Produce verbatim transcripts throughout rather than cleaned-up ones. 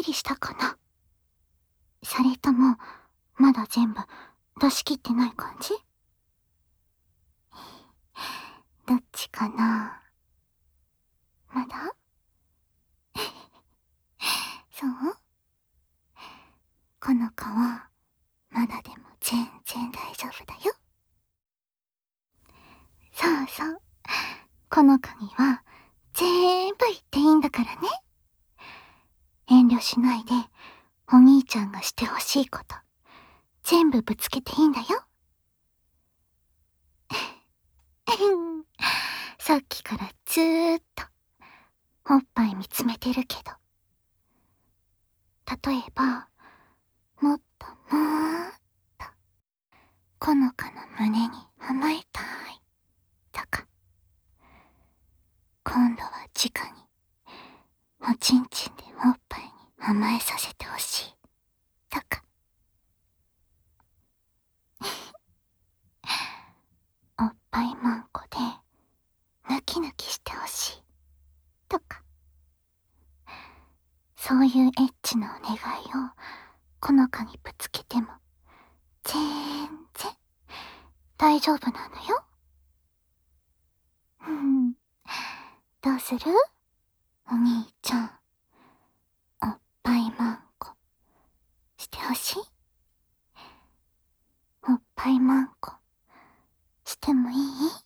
きりしたかな？それとも、まだ全部出し切ってない感じ？どっちかな？まだ？そう？この子は、まだでも全然大丈夫だよ。そうそう。この子には、全部言っていいんだからね。遠慮しないで、お兄ちゃんがしてほしいこと、全部ぶつけていいんだよ。さっきからずーっと、おっぱい見つめてるけど。例えば、もっともーっと、この子の胸に甘えたい、とか。今度は直に、おちんちんでおっぱいに甘えさせてほしい、とか。おっぱいまんこで、ぬきぬきしてほしい、とか。そういうエッチなお願いを、この子にぶつけても、全然、大丈夫なのよ。うん。どうする？お兄ちゃん、おっぱいまんこ、してほしい？おっぱいまんこ、してもいい？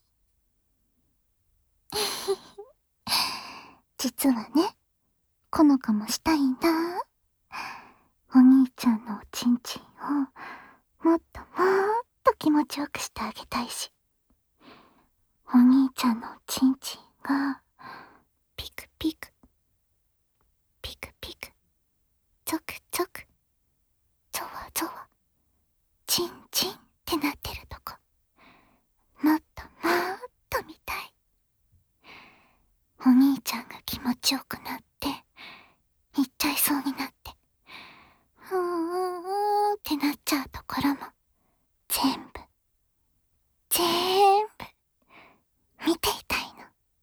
実はね、この子もしたいんだ。お兄ちゃんのおちんちんを、もっともっと気持ちよくしてあげたいし、お兄ちゃんのおちんちんが、ピクピク、ピクピク、ゾクゾク、ゾワゾワ、チンチンってなってるとこ、もっともっと見たい。お兄ちゃんが気持ちよくなって、行っちゃいそうになって、ふーんってなっちゃうところも、全部、全部、見ていたいの。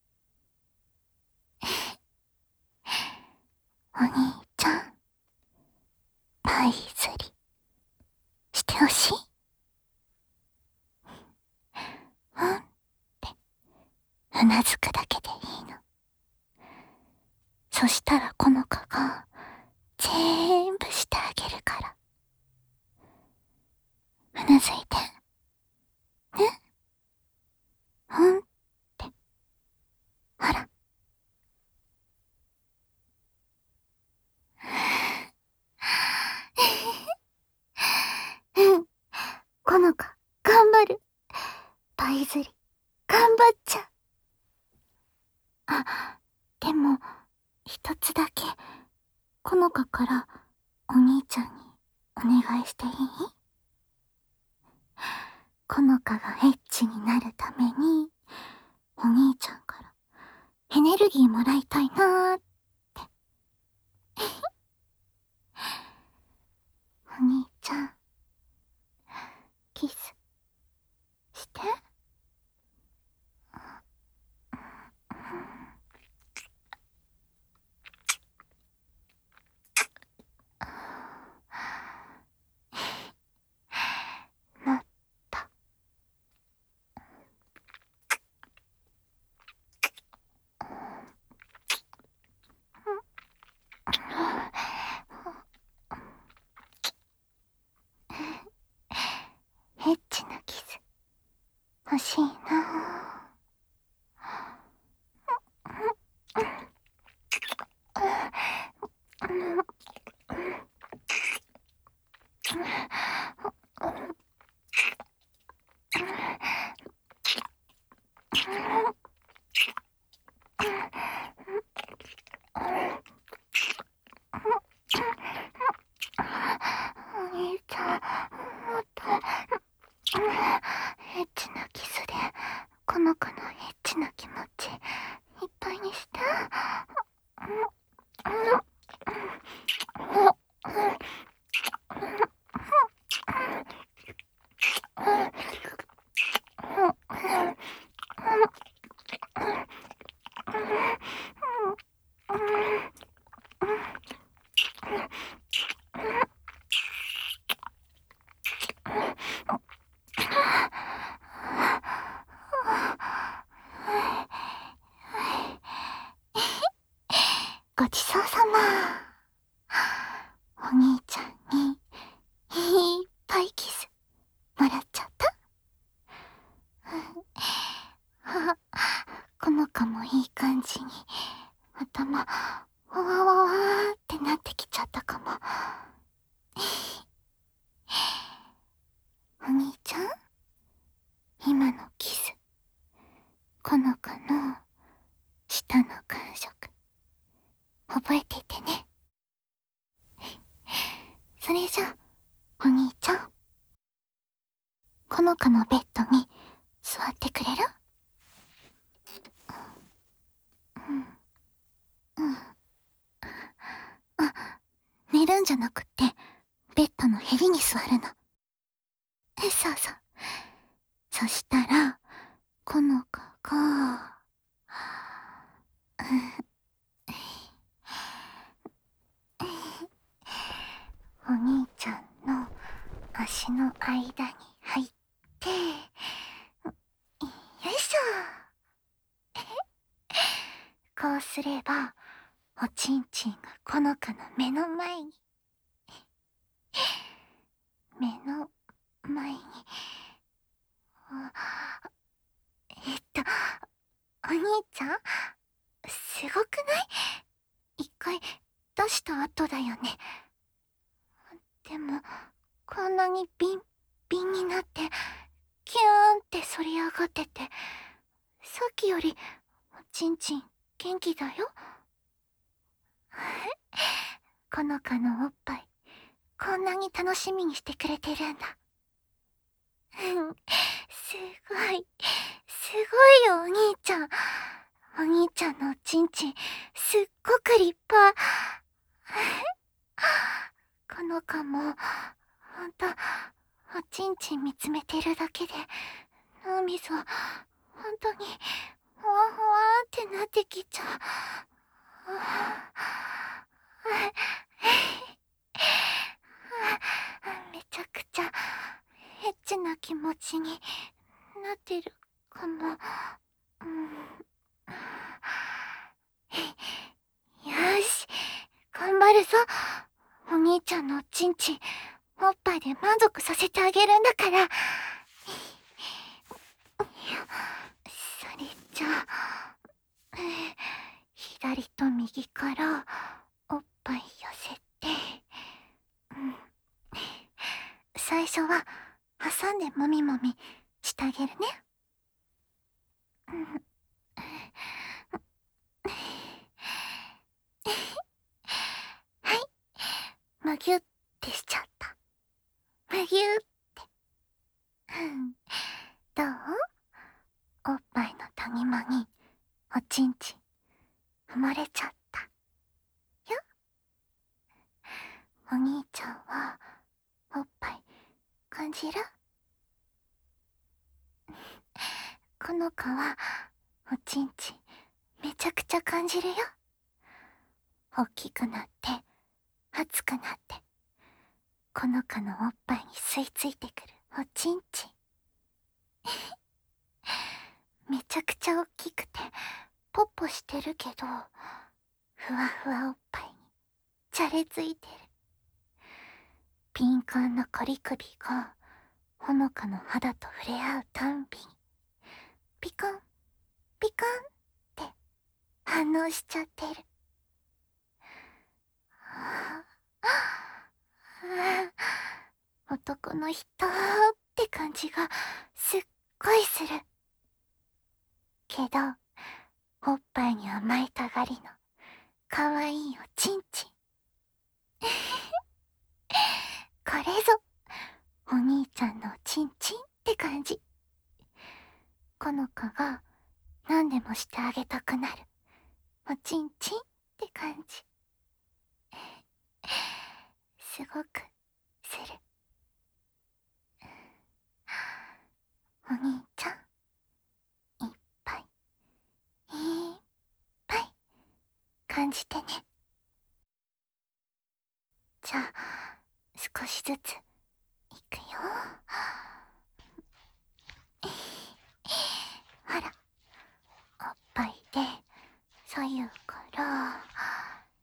お兄ちゃん、パイズリ、してほしい？うんって、うなずくだけでいいの。そしたらこの子が、全部してあげるから。うなずいて。ね？うんって。ほら。うん。この子、頑張る。パイズリ、頑張っちゃう。あ、でも、一つだけ、この子からお兄ちゃんにお願いしていい？この子がエッチになるために、お兄ちゃんからエネルギーもらいたいなーって。お兄ちゃん、キス、して。もっと。 ごちそうさま。お兄ちゃんにいっぱいキスもらっちゃった。あ、この子もいい感じに頭わわわわーってなってきちゃったかも。お兄ちゃん、今のキス、この子の舌の感触覚えていてね。それじゃお兄ちゃん、この子のベッドに座ってくれる？うんうん。あ、寝るんじゃなくってベッドのへりに座るの。そうそう。そしたらこの子がお兄ちゃんの足の間に入って、よいしょ。こうすればおちんちんがこの子の目の前に、目の前に、えっとお兄ちゃん、すごくない？一回出した後だよね。でもこんなにビンビンになってキューンって反り上がってて、さっきよりおちんちん元気だよ。この子のおっぱいこんなに楽しみにしてくれてるんだ。すごいすごいよお兄ちゃん。お兄ちゃんのおちんちんすっごく立派。この子もほんとおちんちん見つめてるだけで脳みそほんとにほわほわーってなってきちゃう。めちゃくちゃエッチな気持ちになってるかも。うん、よし、頑張るぞ。お兄ちゃんのおちんちんおっぱいで満足させてあげるんだから。それじゃあ、左と右からおっぱい寄せて、うん、最初は挟んでもみもみしてあげるね。うん、はい、むぎゅってしちゃった。むぎゅって。うん、どう？おっぱいの谷間におちんちん埋もれちゃったよ。お兄ちゃんはおっぱい感じる？この子はおちんちんめちゃくちゃ感じるよ。大きくなって熱くなって、この子のおっぱいに吸い付いてくるおちんちんめちゃくちゃ大きくてポッポしてるけど、ふわふわおっぱいにじゃれついてる。ピンカンなコリ首がほのかの肌と触れ合うたんびにピカンピカンって反応しちゃってる。はあ、はあ、男の人って感じがすっごいするけど、おっぱいに甘えたがりのかわいいおちんちんこれぞお兄ちゃんのおちんちんって感じ。この子が何でもしてあげたくなるおちんちんって感じ。すごくする。お兄ちゃん、いっぱいいっぱい感じてね。じゃあ少しずついくよ。ほら、おっぱいで左右から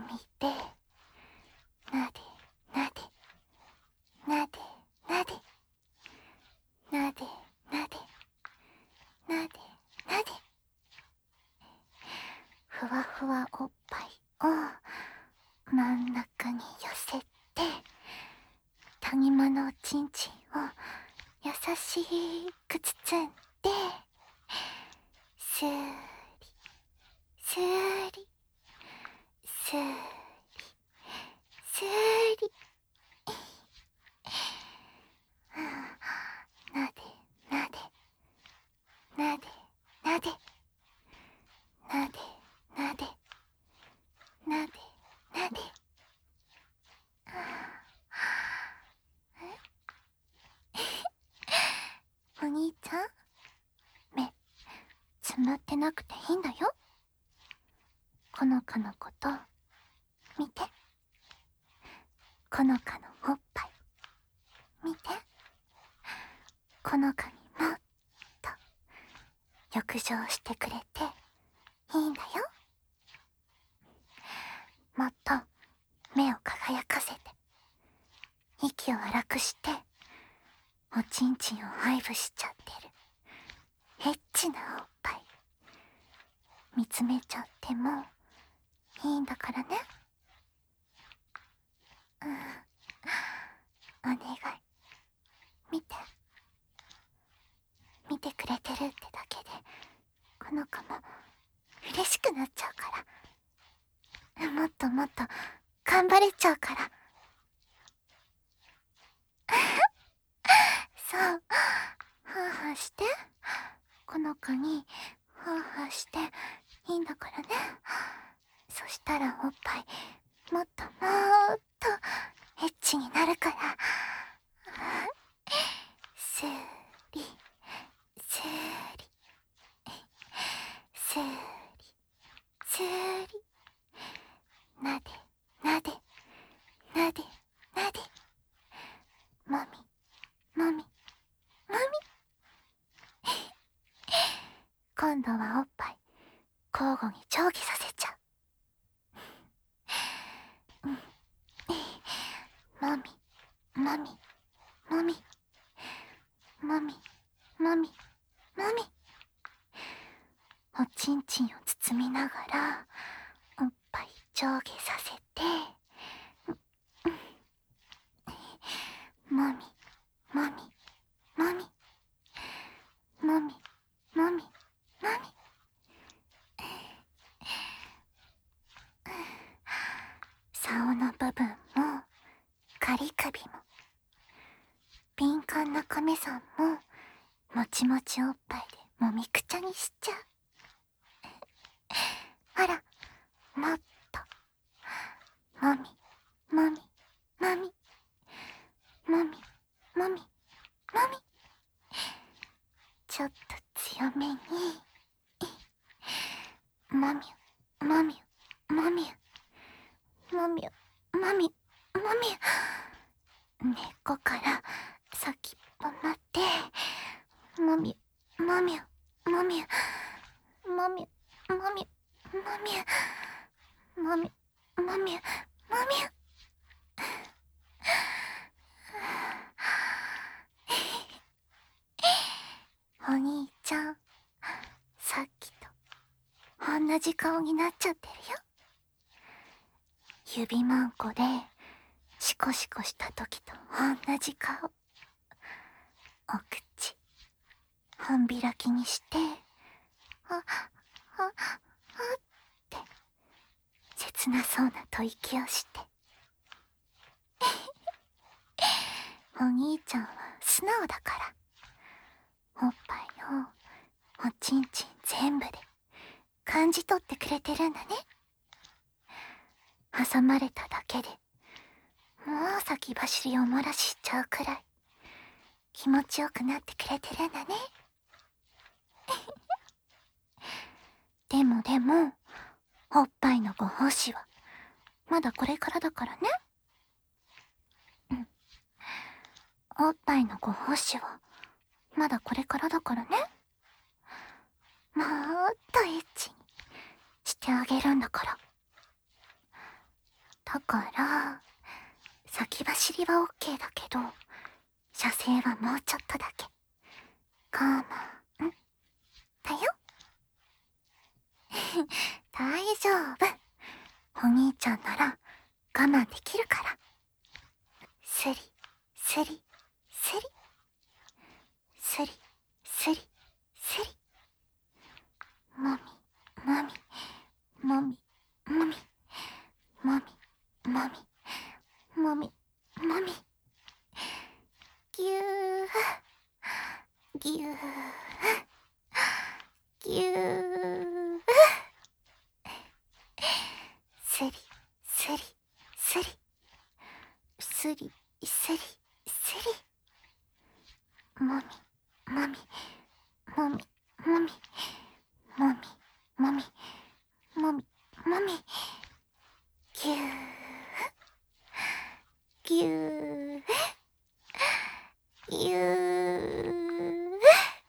みでなでなでなでなでなでなでなでなで、ふわふわおっぱいを真ん中に寄せて、谷間のおちんちんを優しく包んで、スーリスーリスーリスーリなでなでなでなでなでなでなでなで、お兄ちゃん、目つむってなくていいんだよ。このかのこと見て。このかのおっぱい見て。このかにもっと浴場してくれていいんだよ。もっと目を輝かせて、息を荒くして、おちんちんを愛撫しちゃってるエッチなおっぱい見つめちゃってもいいんだからね。うん、お願い、見て見てくれてるってだけでこの子も嬉しくなっちゃうから、もっともっと頑張れちゃうから。そう、はあはあして、この子にはあはあしていいんだからね。そしたらおっぱいもっともっとエッチになるから。スーリスーリスーリスーリ、なでなでなでなで、もみもみもみ今度はおっぱい交互に上下させちゃう。うん、もみもみもみもみもみもみ、おちんちんを包みながらおっぱい上下させて、もみもみもみもみもみもみ、竿の部分もカリ首も敏感なカメさんももちもちおっぱいでもみくちゃにしちゃう。ほら、もっともみもみもみもみもみもみ、ちょっと強めにもみゅもみゅもみゅもみゅもみゅもみゅ、根っこから先っぽまでもみゅもみゅもみゅもみゅもみゅもみゅもみゅもみゅもみゅ、お兄ちゃん、さっきと同じ顔になっちゃってるよ。指まんこでシコシコした時と同じ顔。お口半開きにして、あ、あ、あって切なそうな吐息をしてお兄ちゃんは素直だから、おっぱいをおちんちん全部で感じ取ってくれてるんだね。挟まれただけでもう先走りを漏らしちゃうくらい気持ちよくなってくれてるんだね。でもでもおっぱいのご奉仕はまだこれからだからね。うん、おっぱいのご奉仕はまだこれからだからね。もっとエッチにしてあげるんだから。 だから、先走りはオッケーだけど、射精はもうちょっとだけ。我慢、だよ。大丈夫。お兄ちゃんなら我慢できるから。スリ、スリ、スリ。スリ、スリ、スリ。もみ、もみ、もみ、もみ、もみ、もみ、もみ、もみ。ぎゅー、ぎゅー、ぎゅー。スリ、スリ、スリ。スリ、スリ、スリ。もみ、もみ、もみ、もみ、もみ、もみ、もみ、もみ。ぎゅー、ぎゅー、ぎゅー。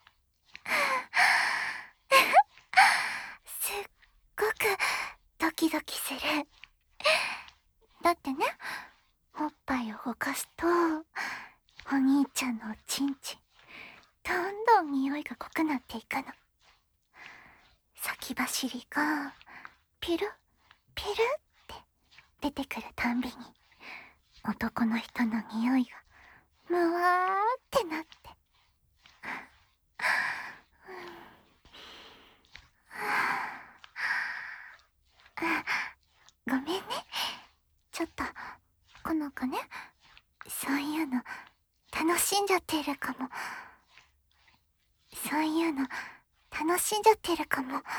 すっごくドキドキする。だってね、おっぱいを動かすと、お兄ちゃんのおちんちん、どんどん匂いが濃くなっていくの。先走りが、ピル、ピルって出てくるたんびに、男の人の匂いが、むわーってなって。ごめんね。ちょっと、この子ね、そういうの、楽しんじゃってるかも。そういうの、楽しんじゃってるかも。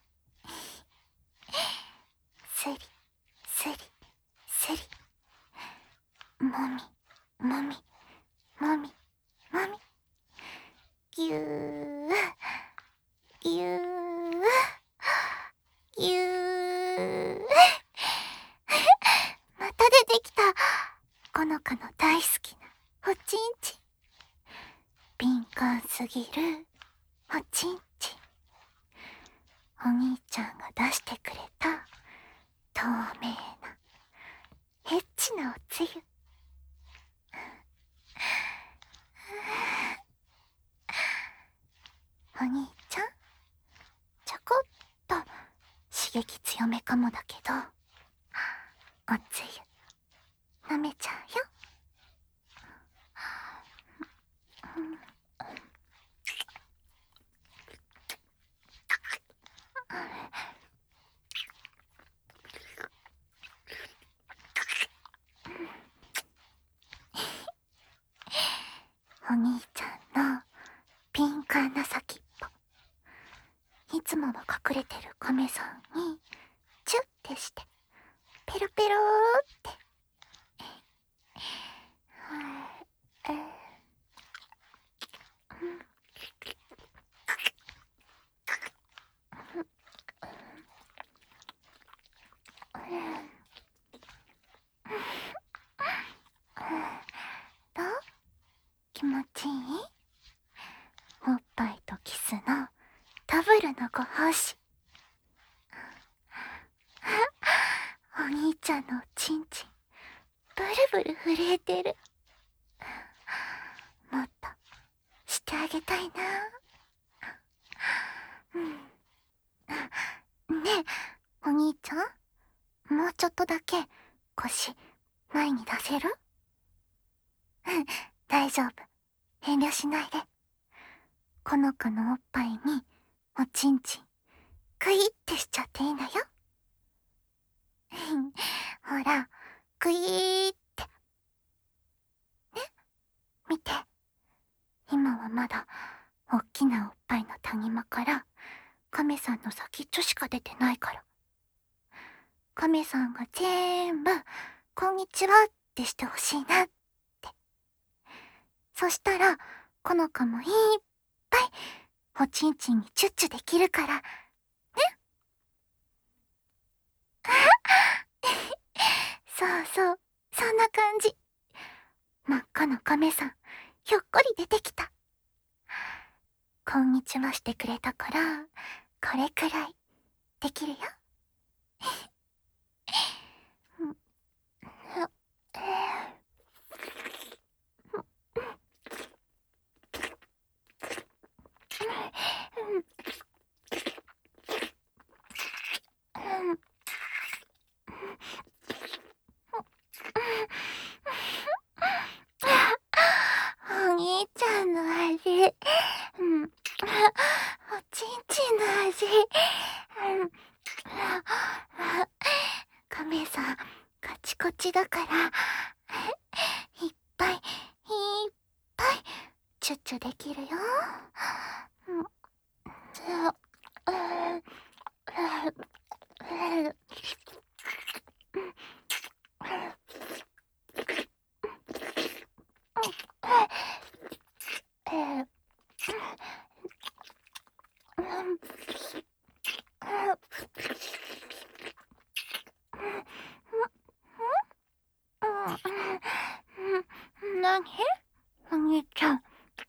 スリ、スリ、スリ。もみ、もみ、もみ、もみ。ぎゅー、ぎゅー、ぎゅー。また出てきた。この子の大好きなおちんちん。敏感すぎるおちんちん。お兄ちゃんが出してくれた透明なエッチなおつゆ。お兄ちゃん、ちょこっと刺激強めかもだけど、おつゆ舐めちゃうよ。お兄ちゃんの敏感な先っぽ、いつもは隠れてる亀さんにチュッてしてペロペローって。えーどう？気持ちいい？おっぱいとキスのダブルのご奉仕。お兄ちゃんのおちんちん、ブルブル震えてる。もっとしてあげたいな。うん。ねえ、お兄ちゃん、もうちょっとだけ腰前に出せる？うん、大丈夫。遠慮しないで。この子のおっぱいにおちんちんグイってしちゃっていいのよ。ほら、グイーって。ね、見て。今はまだおっきなおっぱいの谷間から亀さんの先っちょしか出てないから。亀さんが全部こんにちはってしてほしいなって。そしたらこの子もいっぱいおちんちんにチュッチュできるからね。そうそう、そんな感じ。真っ赤な亀さんひょっこり出てきた。こんにちはしてくれたからこれくらいできるよ。 っちだから、いっぱいいっぱいチュッチュできるよ。うん、なに？お兄ちゃん。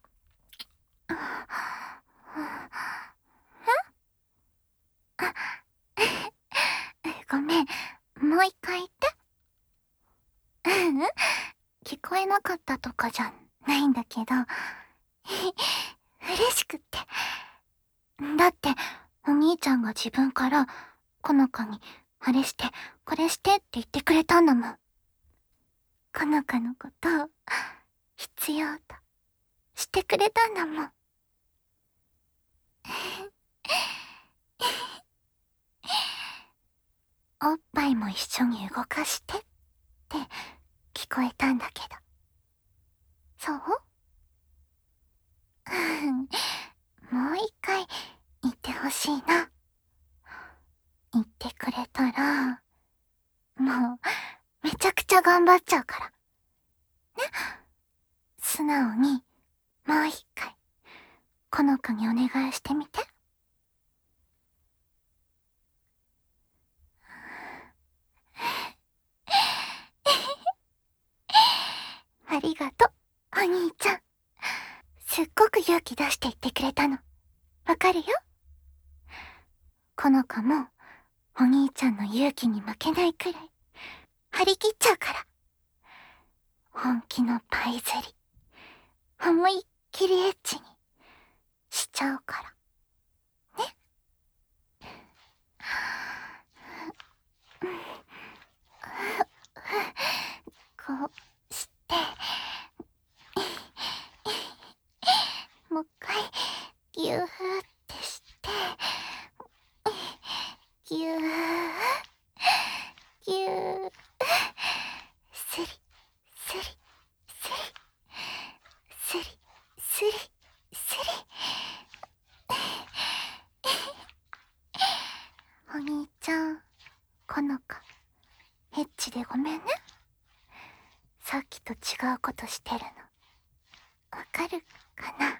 ごめん、もう一回言って。ううん、聞こえなかったとかじゃないんだけど、嬉しくって。だって、お兄ちゃんが自分から、この子に、あれして、これしてって言ってくれたんだもん。この子のことを、必要と、してくれたんだもん。おっぱいも一緒に動かしてって聞こえたんだけど。そう？もう一回言ってほしいな。言ってくれたら、もうめちゃくちゃ頑張っちゃうから。ね？素直にもう一回、この子にお願いしてみて。ありがとう、お兄ちゃん。すっごく勇気出して言ってくれたの。わかるよ。この子も、お兄ちゃんの勇気に負けないくらい、張り切っちゃうから。本気のパイ釣り、思いっきりエッチにしちゃうから。ね。こうして、もう一回、ぎゅーってして、ぎゅー、ぎゅー、すり、すり、すり、すり、すり、すり。お兄ちゃん、この子、エッチでごめんね。さっきと違うことしてるの。わかるかな？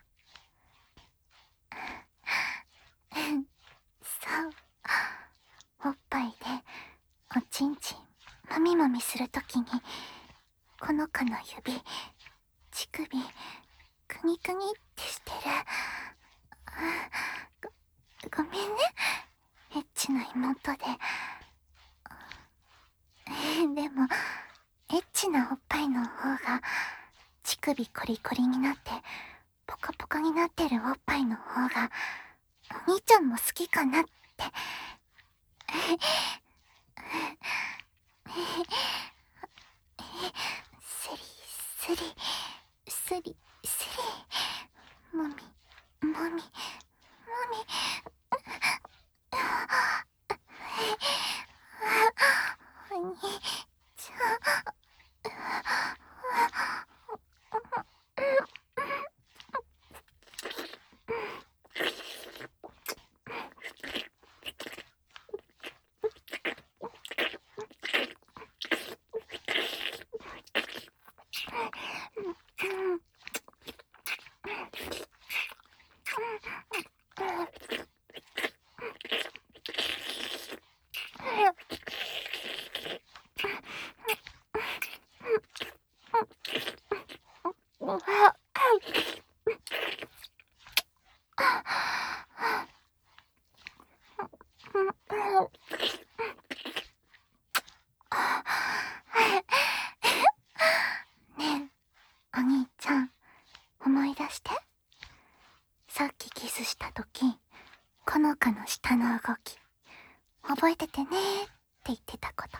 そう。おっぱいで、おちんちん、もみもみするときに、この子の指、乳首、くにくにってしてる。ご、ごめんね。エッチな妹で。でも、エッチなおっぱいの方が、乳首コリコリになって、ポカポカになってるおっぱいの方が、お兄ちゃんも好きかなって。スリスリスリスリ、もみもみもみ、お兄ちゃん。ねえ、お兄ちゃん、思い出して。さっきキスしたとき、この子の下の動き、覚えててねーって言ってたこと。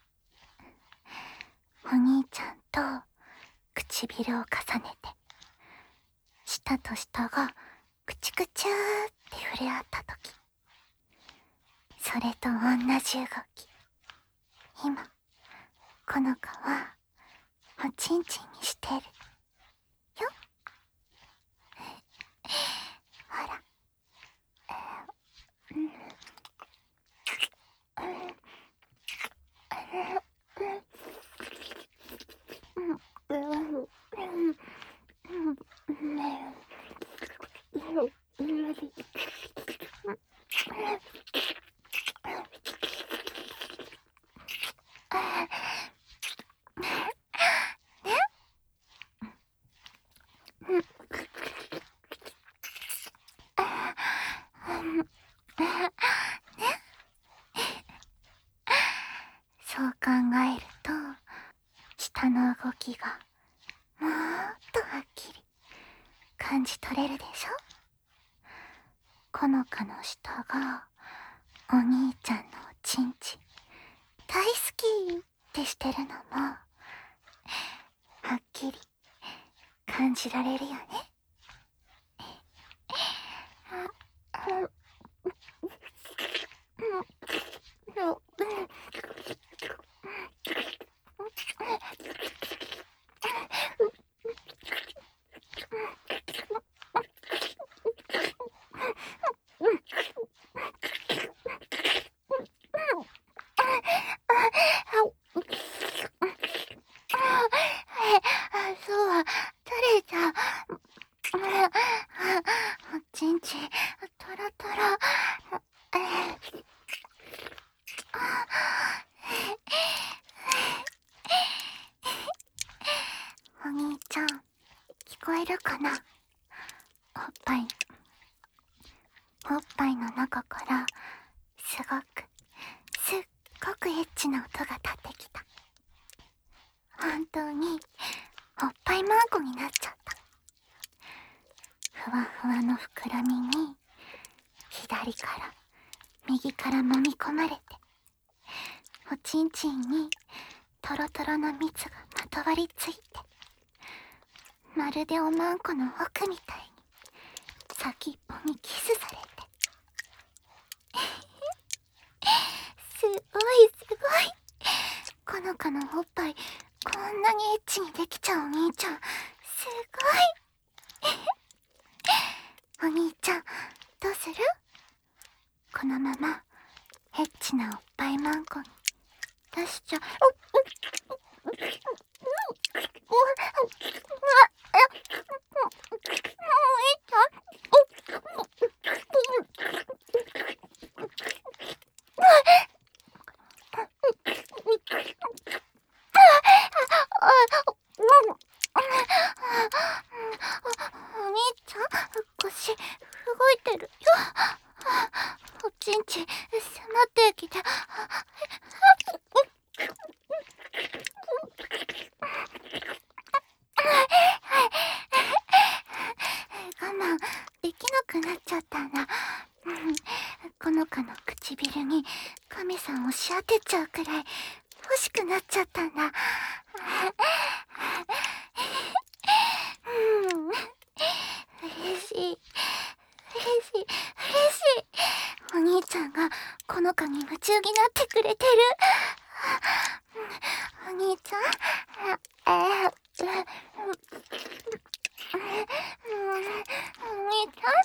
お兄ちゃんと唇を重ねて、舌と舌がくちくちゅーって触れ合ったとき、それと同じ動き、今、 このかはおちんちんにしてるよ。ほら、うん、そう考えると舌の動きがもっとはっきり感じ取れるでしょ。このかの舌がお兄ちゃんのおちんちん大好きってしてるのもはっきり感じられるよね。そうは取れた。おちんちんトロトロ。お兄ちゃん聞こえるかな。おっぱいおっぱいの中からすごくすっごくエッチな音が立ってきた。本当におっぱいマンコになっちゃった。ふわふわの膨らみに左から右から揉み込まれて、おちんちんにトロトロの蜜がまとわりついて、まるでおまんこの奥みたいに先っぽにキスされてすごいすごい。このかのおっぱいこんなにエッチにできちゃうお兄ちゃんすごい。お兄ちゃんどうする？このままエッチなおっぱいマンコに出しちゃう。お兄ちゃん腰動いてるよ。おちんちん迫ってきて。我慢できなくなっちゃったんだ。このかの唇に亀さん押し当てちゃうくらい欲しくなっちゃったんだ。嬉しい嬉しい嬉しい。お兄ちゃんがこのかに夢中になってくれてる。お兄ちゃんえー、お兄ちゃん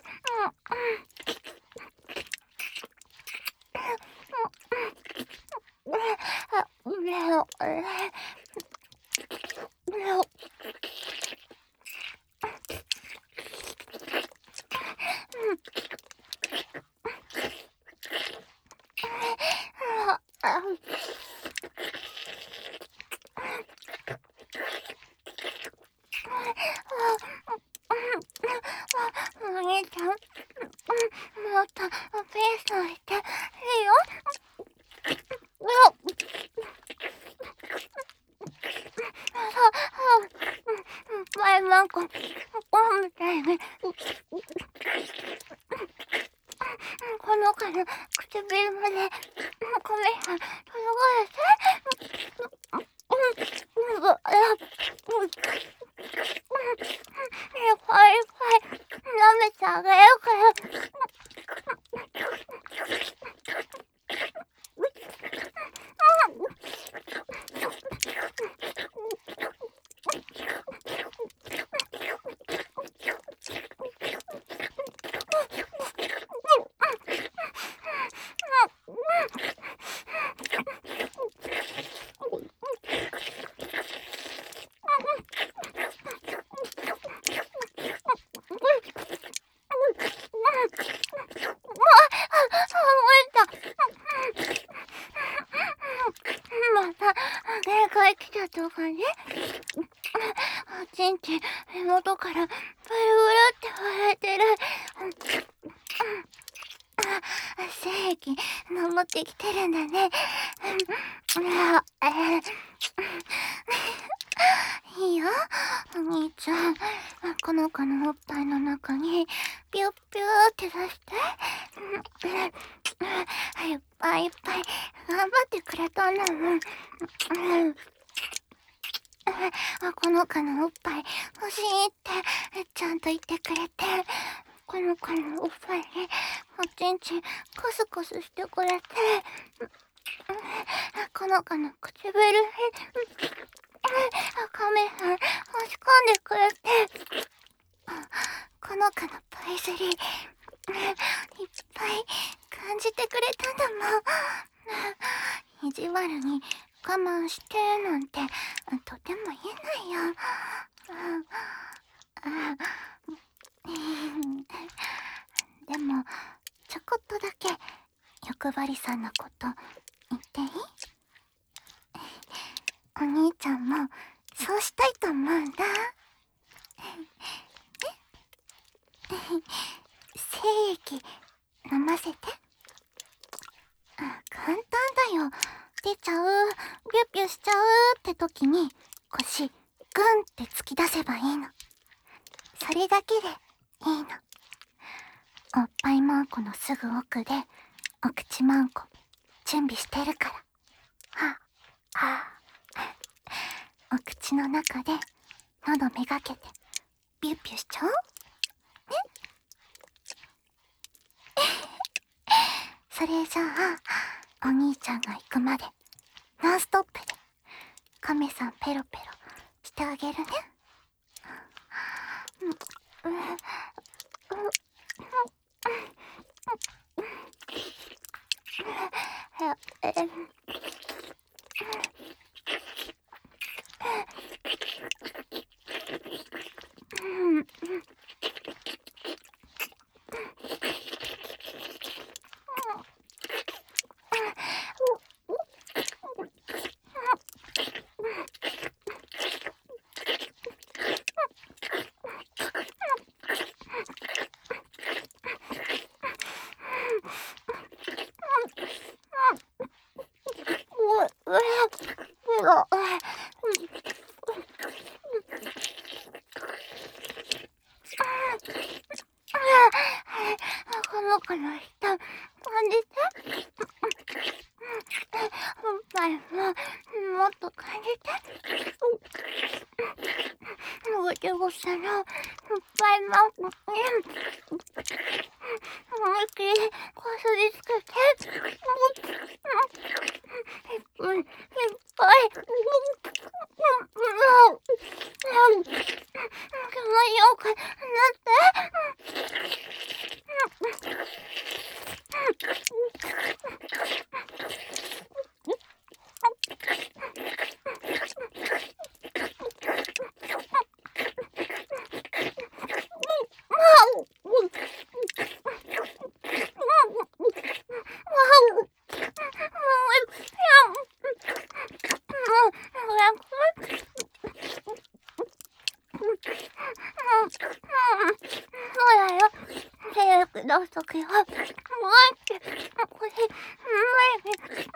お兄ちゃんもっとペースをしていいよ。前なんかゴムみたいにこの子の唇まで米が届かれてファイファイ舐めてあげようから。 ぱい来ちゃった感じ？おちんちん、目元からブルブルって笑えてる。精液、登ってきてるんだね。いいよ、お兄ちゃん。この子のおっぱいの中に、ピュッピューって出して。いっぱいいっぱい、頑張ってくれたんだもん。この子のおっぱい欲しいってちゃんと言ってくれて、この子のおっぱいにおちんちんコスコスしてくれて、この子の唇にカメラ押し込んでくれて、この子のパイズリーいっぱい感じてくれたんだもん。意地悪に我慢してなんてとても言えないよ。でもちょこっとだけ欲張りさんのこと言っていい？お兄ちゃんもそうしたいと思うんだ。精液飲ませて。あ、簡単だよ。出ちゃう、ピュッピュしちゃうって時に腰グンって突き出せばいいの。それだけでいいの。おっぱいマンコのすぐ奥でお口マンコ準備してるから。はあ、はあ、お口の中で喉めがけてピュッピュしちゃおうね。それじゃあお兄ちゃんが行くまでノンストップでカメさんペロペロしてあげるね。うんうんうんこの子の舌感じて。おっぱいももっと感じて。ごちごちのおっぱいマンコに思いっきりこすりつけて。いっぱい気持ちよくなって。そうだよ。精力出すときは、もうって、これ、前に、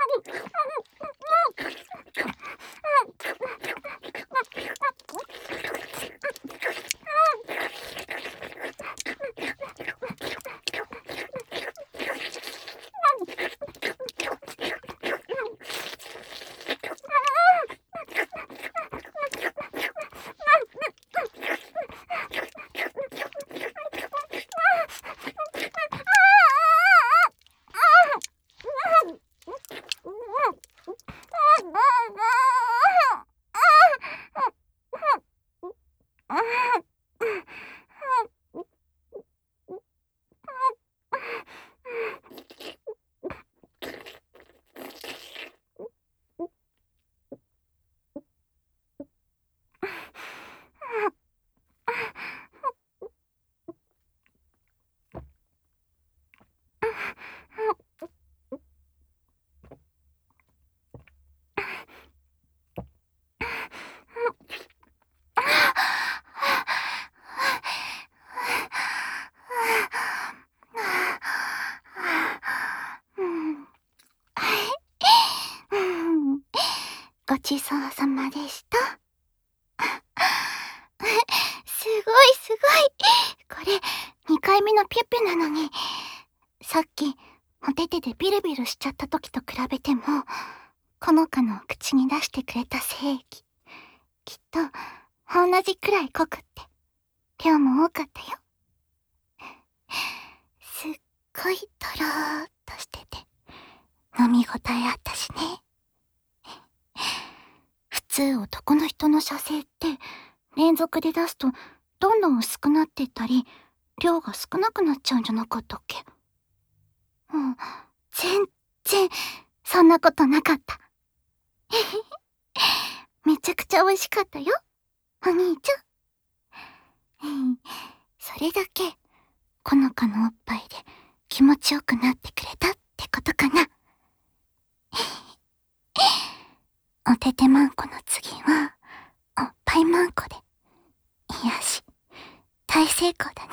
様でした。すごいすごい。これ、にかいめのピュピュなのに、さっき、お手手でビルビルしちゃった時と比べても、このかの口に出してくれた精液、きっと、同じくらい濃くって、量も多かったよ。すっごいとろーっとしてて、飲み応えあったしね。普通男の人の射精って、連続で出すと、どんどん薄くなってったり、量が少なくなっちゃうんじゃなかったっけ？うん、全然、そんなことなかった。めちゃくちゃ美味しかったよ、お兄ちゃん。うん、それだけ、このかのおっぱいで気持ちよくなってくれたってことかな。おててまんこの次は、おっぱいまんこで。いやし、大成功だ